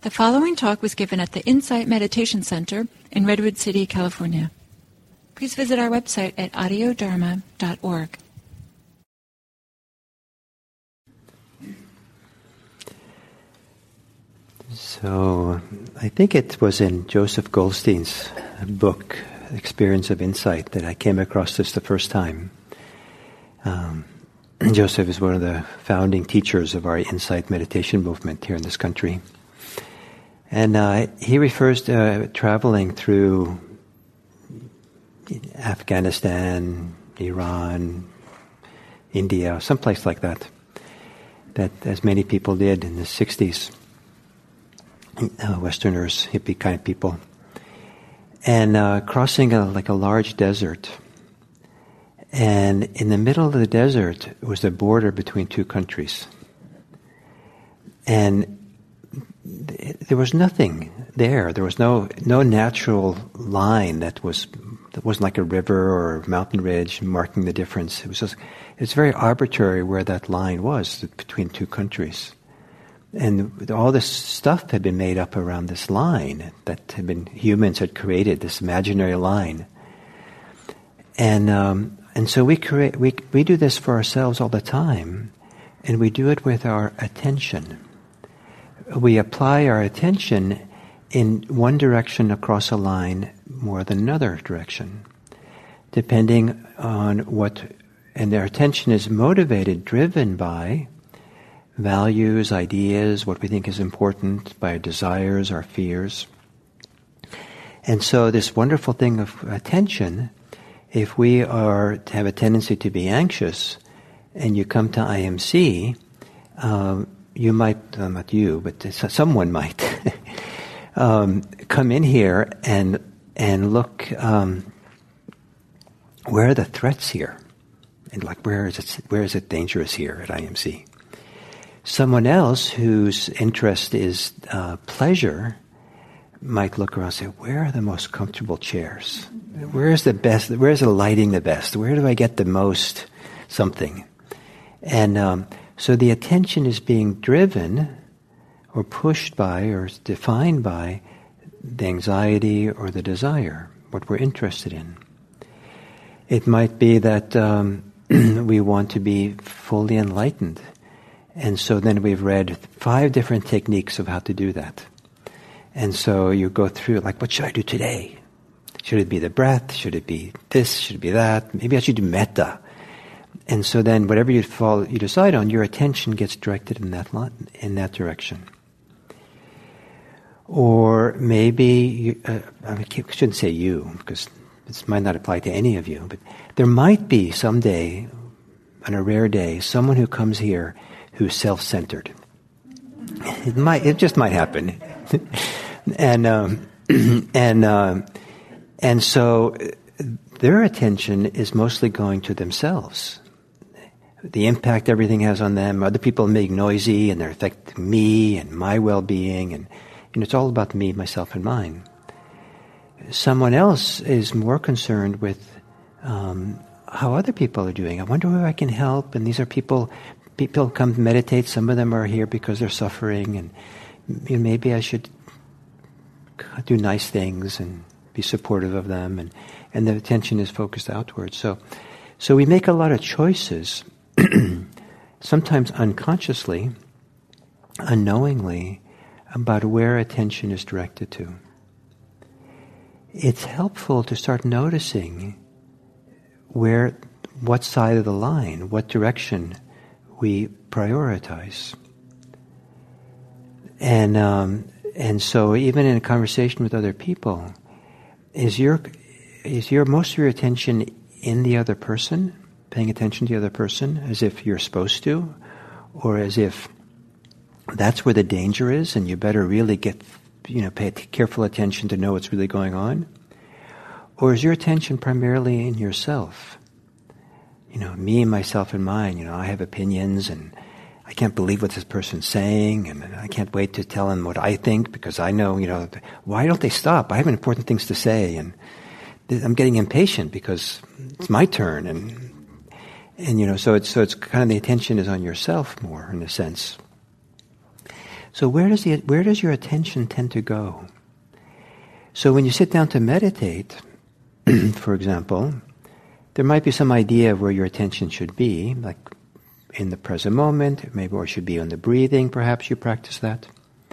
The following talk was given at the Insight Meditation Center in Redwood City, California. Please visit our website at audiodharma.org. So, I think it was in Joseph Goldstein's book, Experience of Insight, that I came across this the first time. Joseph is one of the founding teachers of our Insight meditation movement here in this country. And he refers to traveling through Afghanistan, Iran, India, someplace like that as many people did in the 60s, Westerners, hippie kind of people, and crossing a large desert. And in the middle of the desert was the border between two countries. And there was nothing there. There was no natural line that wasn't like a river or a mountain ridge marking the difference. It's very arbitrary where that line was between two countries. And all this stuff had been made up around this line that humans had created, this imaginary line. And so we do this for ourselves all the time, and we do it with our attention. We apply our attention in one direction across a line more than another direction, depending on and our attention is motivated, driven by values, ideas, what we think is important, by our desires, our fears. And so this wonderful thing of attention, if we are to have a tendency to be anxious, and you come to IMC, you might, not you, but someone might come in here and look, where are the threats here? And where is it dangerous here at IMC? Someone else whose interest is pleasure might look around and say, where are the most comfortable chairs? Where is the best? Where is the lighting the best? Where do I get the most something? And so the attention is being driven or pushed by or defined by the anxiety or the desire, what we're interested in. It might be that we want to be fully enlightened. And so then we've read 5 different techniques of how to do that. And so you go through, what should I do today? Should it be the breath? Should it be this? Should it be that? Maybe I should do metta. And so then whatever you decide on, your attention gets directed in that direction. Or maybe, I shouldn't say you, because this might not apply to any of you, but there might be someday, on a rare day, someone who comes here who's self-centered. It just might happen. And so their attention is mostly going to themselves. The impact everything has on them, other people make noisy and they're affecting me and my well-being, and it's all about me, myself, and mine. Someone else is more concerned with how other people are doing. I wonder where I can help, and these are people come to meditate. Some of them are here because they're suffering, and maybe I should do nice things and be supportive of them, and the attention is focused outwards. So we make a lot of choices, sometimes unconsciously, unknowingly, about where attention is directed to. It's helpful to start noticing what side of the line, what direction we prioritize. And so even in a conversation with other people, is most of your attention in the other person, paying attention to the other person as if you're supposed to, or as if that's where the danger is and you better really pay careful attention to know what's really going on? Or is your attention primarily in yourself? Me, myself, and mine. I have opinions, and I can't believe what this person's saying, and I can't wait to tell them what I think, because I know, why don't they stop? I have important things to say, and I'm getting impatient because it's my turn, and so it's kind of the attention is on yourself more, in a sense. So where does your attention tend to go? So when you sit down to meditate, for example, there might be some idea of where your attention should be, like in the present moment, maybe, or should be on the breathing. Perhaps you practice that.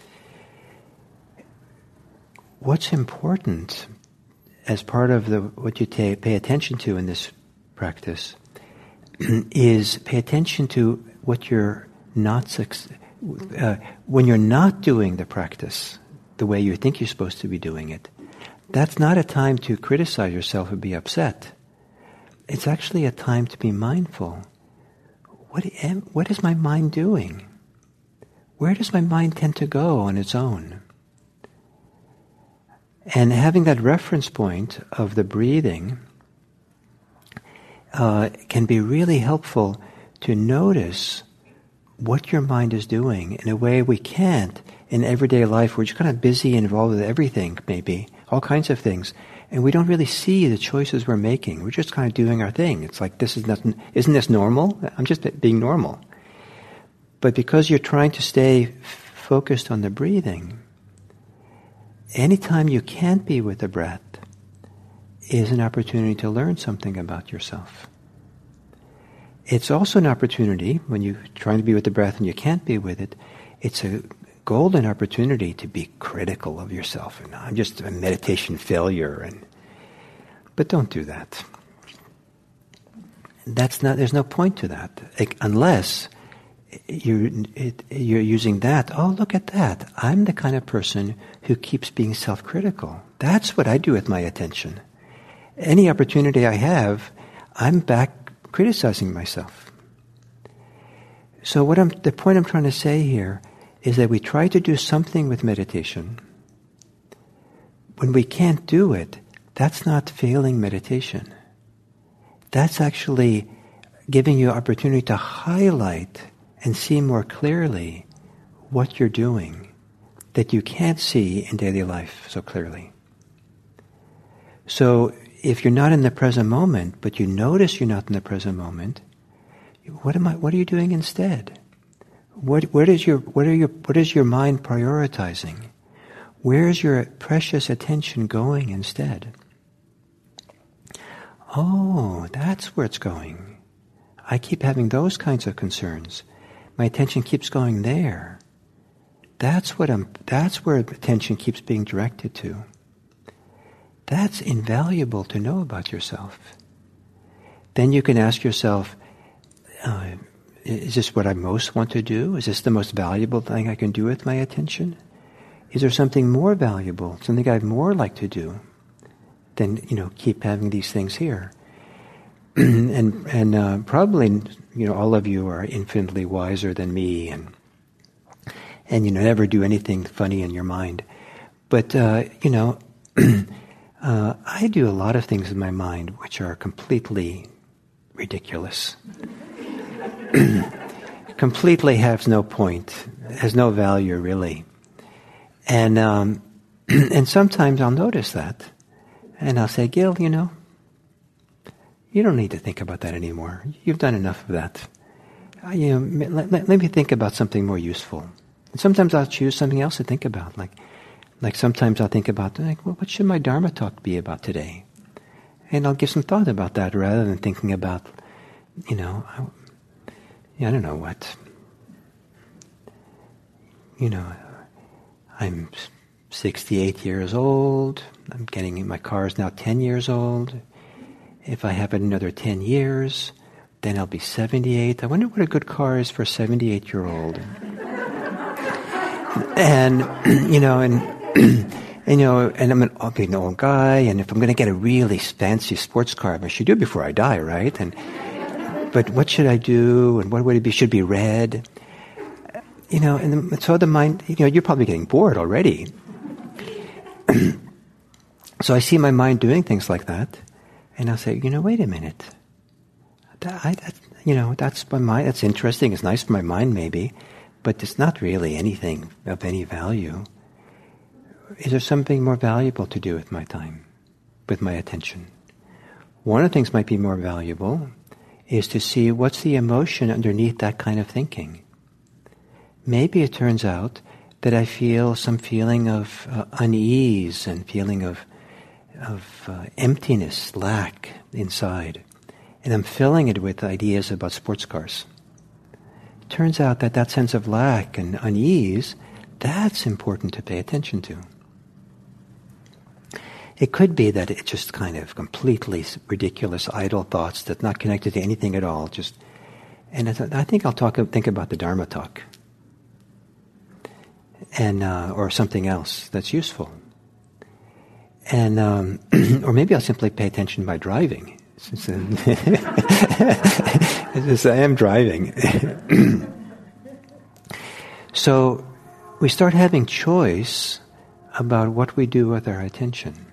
What's important as part of what you pay attention to in this practice is pay attention to what you're not when you're not doing the practice the way you think you're supposed to be doing it. That's not a time to criticize yourself or be upset. It's actually a time to be mindful. What is my mind doing? Where does my mind tend to go on its own? And having that reference point of the breathing can be really helpful to notice what your mind is doing in a way we can't in everyday life. We're just kind of busy and involved with everything, maybe, all kinds of things. And we don't really see the choices we're making. We're just kind of doing our thing. It's like, this is nothing. Isn't this normal? I'm just being normal. But because you're trying to stay focused on the breathing, anytime you can't be with the breath is an opportunity to learn something about yourself. It's also an opportunity, when you're trying to be with the breath and you can't be with it, it's a golden opportunity to be critical of yourself. And I'm just a meditation failure. But don't do that. There's no point to that, unless you're using that. Oh, look at that. I'm the kind of person who keeps being self-critical. That's what I do with my attention. Any opportunity I have, I'm back criticizing myself. So the point I'm trying to say here is that we try to do something with meditation. When we can't do it, that's not failing meditation. That's actually giving you opportunity to highlight and see more clearly what you're doing that you can't see in daily life so clearly. So if you're not in the present moment, but you notice you're not in the present moment, what are you doing instead? What is your mind prioritizing? Where's your precious attention going instead? Oh, that's where it's going. I keep having those kinds of concerns. My attention keeps going there. That's where attention keeps being directed to. That's invaluable to know about yourself. Then you can ask yourself, is this what I most want to do? Is this the most valuable thing I can do with my attention? Is there something more valuable, something I'd more like to do than, keep having these things here? and probably, all of you are infinitely wiser than me, and never do anything funny in your mind. But, I do a lot of things in my mind which are completely ridiculous. Completely has no point, has no value really. And and sometimes I'll notice that. And I'll say, Gil, you don't need to think about that anymore. You've done enough of that. Let me think about something more useful. And sometimes I'll choose something else to think about, like sometimes I'll think about, what should my Dharma talk be about today? And I'll give some thought about that rather than thinking about, I don't know what. I'm 68 years old. My car is now 10 years old. If I have another 10 years, then I'll be 78. I wonder what a good car is for a 78-year-old. And, and I'll be an old guy, and if I'm going to get a really fancy sports car, I should do it before I die, right? But what should I do, and what would it be? Should it be red? So the mind, you're probably getting bored already. So I see my mind doing things like that, and I'll say, wait a minute. That's my mind. That's interesting. It's nice for my mind, maybe, but it's not really anything of any value. Is there something more valuable to do with my time, with my attention? One of the things might be more valuable is to see what's the emotion underneath that kind of thinking. Maybe it turns out that I feel some feeling of unease and feeling of emptiness, lack inside. And I'm filling it with ideas about sports cars. It turns out that that sense of lack and unease, that's important to pay attention to. It could be that it's just kind of completely ridiculous, idle thoughts that's not connected to anything at all. And I think I'll think about the Dharma talk, and or something else that's useful. And or maybe I'll simply pay attention by driving. Since I am driving. So we start having choice about what we do with our attention.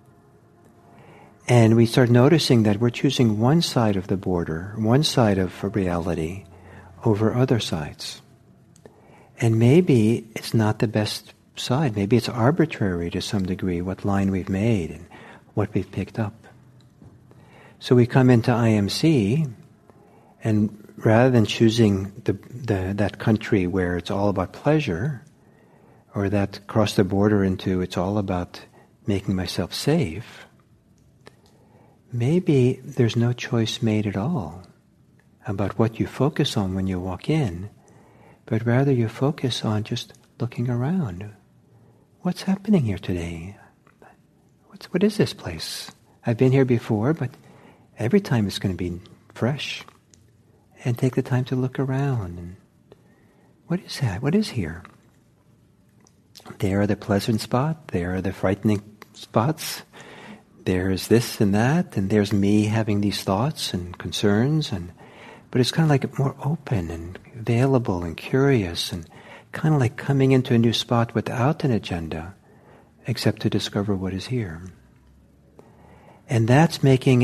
And we start noticing that we're choosing one side of the border, one side of reality, over other sides. And maybe it's not the best side. Maybe it's arbitrary to some degree what line we've made and what we've picked up. So we come into IMC, and rather than choosing that country where it's all about pleasure, or that cross the border into it's all about making myself safe, maybe there's no choice made at all about what you focus on when you walk in, but rather you focus on just looking around. What's happening here today? What is this place? I've been here before, but every time it's going to be fresh. And take the time to look around. And what is that? What is here? There are the pleasant spots. There are the frightening spots. There's this and that. And there's me having these thoughts and concerns. But it's kind of like more open and available and curious, and kind of like coming into a new spot without an agenda, except to discover what is here. And that's coming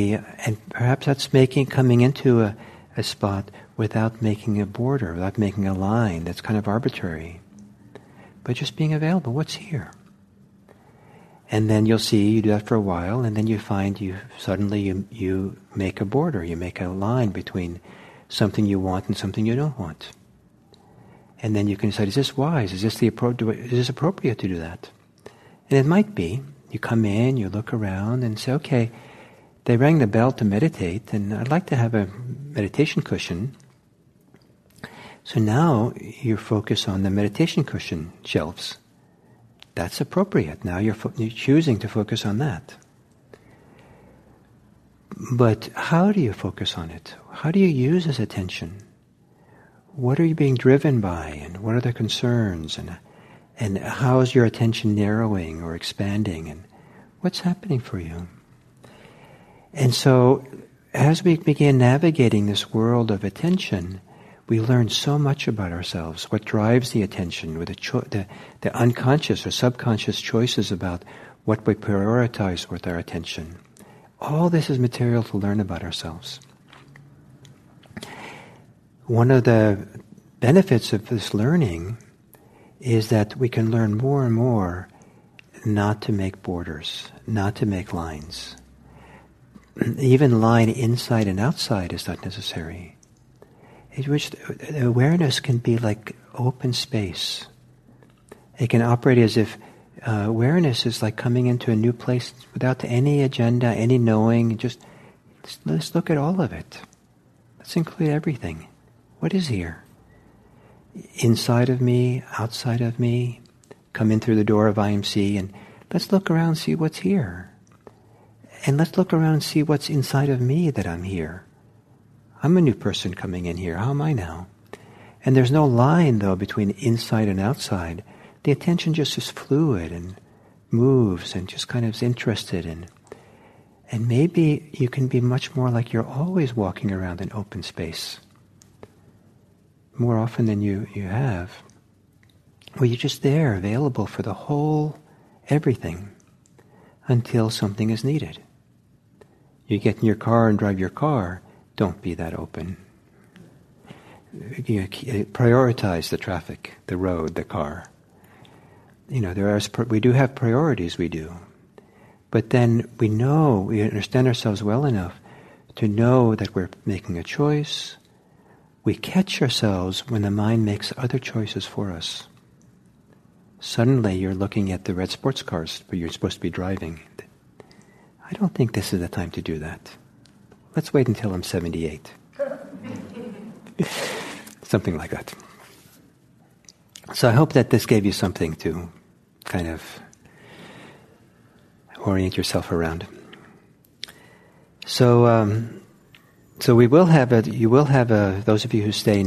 into a spot without making a border, without making a line that's kind of arbitrary. But just being available, what's here? And then you'll see, you do that for a while, and then you find you make a border, you make a line between something you want and something you don't want. And then you can decide, is this wise? Is this appropriate to do that? And it might be. You come in, you look around and say, okay, they rang the bell to meditate, and I'd like to have a meditation cushion. So now you focus on the meditation cushion shelves. That's appropriate. Now you're choosing to focus on that. But how do you focus on it? How do you use this attention? What are you being driven by, and what are the concerns, and how is your attention narrowing or expanding, and what's happening for you? And so, as we begin navigating this world of attention, we learn so much about ourselves, what drives the attention, with the unconscious or subconscious choices about what we prioritize with our attention. All this is material to learn about ourselves. One of the benefits of this learning is that we can learn more and more not to make borders, not to make lines. Even line inside and outside is not necessary. Awareness can be like open space. It can operate as if awareness is like coming into a new place without any agenda, any knowing. Just let's look at all of it. Let's include everything. What is here? Inside of me, outside of me, come in through the door of IMC, and let's look around and see what's here. And let's look around and see what's inside of me that I'm here. I'm a new person coming in here. How am I now? And there's no line, though, between inside and outside. The attention just is fluid and moves and just kind of is interested in. And maybe you can be much more like you're always walking around in open space. More often than you have. Where you're just there, available for the whole everything, until something is needed. You get in your car and drive your car, don't be that open. Prioritize the traffic, the road, the car. We do have priorities, we do. But then we understand ourselves well enough to know that we're making a choice. We catch ourselves when the mind makes other choices for us. suddenly you're looking at the red sports cars where you're supposed to be driving. I don't think this is the time to do that. Let's wait until I'm 78. Something like that. So I hope that this gave you something to kind of orient yourself around. So we will have you will have those of you who stay